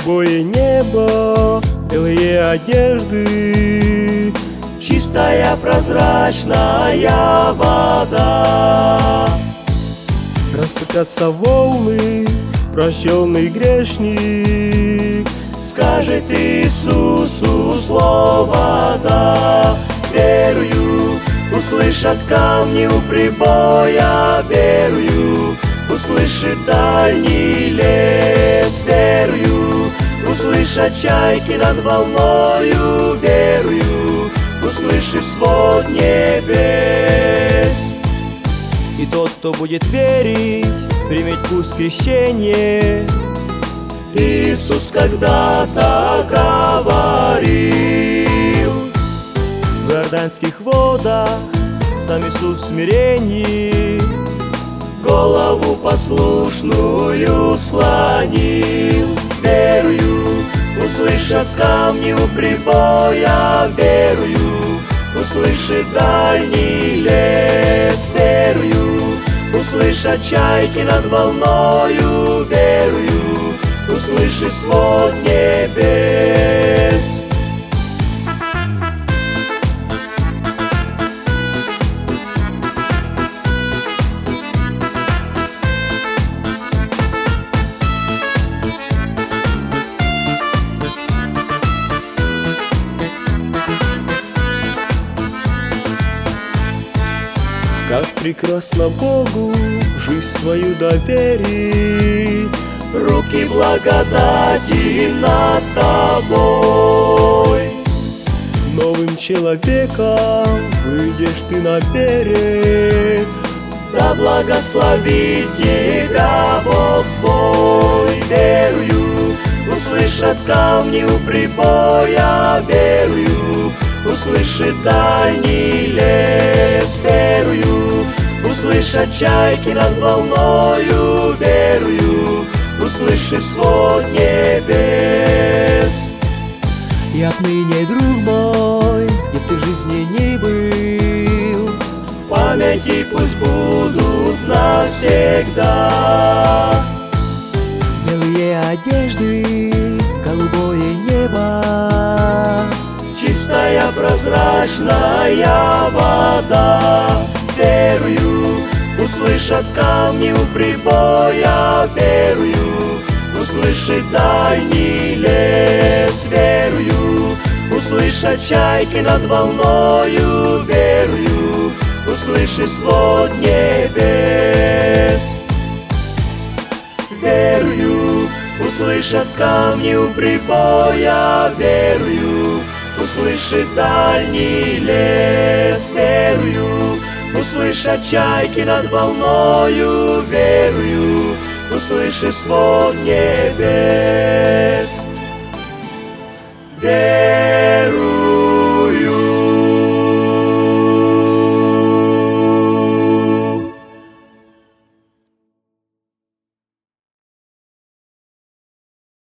Голубое небо, белые одежды, чистая прозрачная вода. Расступятся волны, прощенный грешник скажет Иисусу слово «да». Верую, услышат камни у прибоя, верую, услышит дальний лес, верую, услышат чайки над волною, верую, услышит свод небес. И тот, кто будет верить, примет пусть крещение. Иисус когда-то говорил: в иорданских водах сам Иисус в смирении голову послушную склонил. Верую, услышат камни у прибоя, верую, услышит дальний лес, верую, услышат чайки над волною, верую, услышит свод небес. Как прекрасно Богу жизнь свою доверить, руки благодати над тобой. Новым человеком выйдешь ты на берег, да благословит тебя Бог твой. Верую, услышат камни у прибоя, верую, услышит дальний лес, верую, услышат чайки над волною, верую, услышит свод небес. И отныне, друг мой, где ты жизни не был, в памяти пусть будут навсегда белые одежды, голубое небо, чистая прозрачная вода. Верую, услышат камни у прибоя, верую, услышит дальний лес, верую, услышат чайки над волною, верую, услышит свод небес. Верую, услышат камни у прибоя, верую, услышит дальний лес, верую, услышат чайки над волною, верую, услышит свод небес.